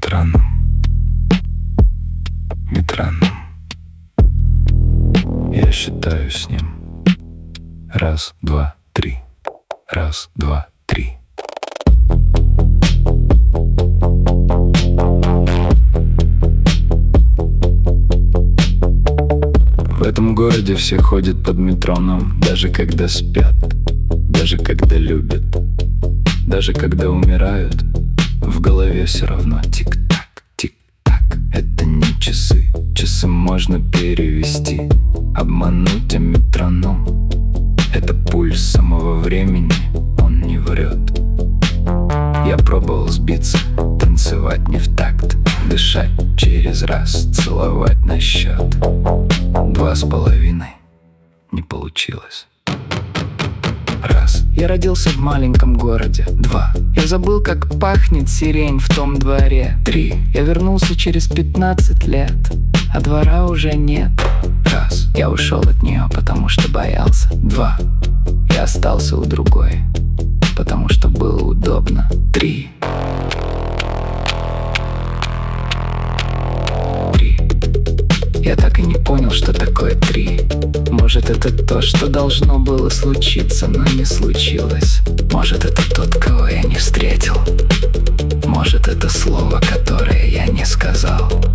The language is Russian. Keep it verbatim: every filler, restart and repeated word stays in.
метроном, метроном. Я считаю с ним. Раз, два, три. Раз, два, три. В этом городе все ходят под метроном, даже когда спят, даже когда любят, даже когда умирают. В голове все равно тик-так, тик-так. Это не часы, часы можно перевести, обмануть, а метроном — это пульс самого времени, он не врет. Я пробовал сбиться, танцевать не в такт, дышать через раз, целовать на счет. Два с половиной не получилось. Раз. Я родился в маленьком городе. Два. Я забыл, как пахнет сирень в том дворе. Три. Я вернулся через пятнадцать лет, а двора уже нет. Раз. Я ушел от нее, потому что боялся. Два. Я остался у другой, потому что было удобно. Три. Три. Я так и не понял, что такое три. Может, это то, что должно было случиться, но не случилось. Может, это тот, кого я не встретил. Может, это слово, которое я не сказал.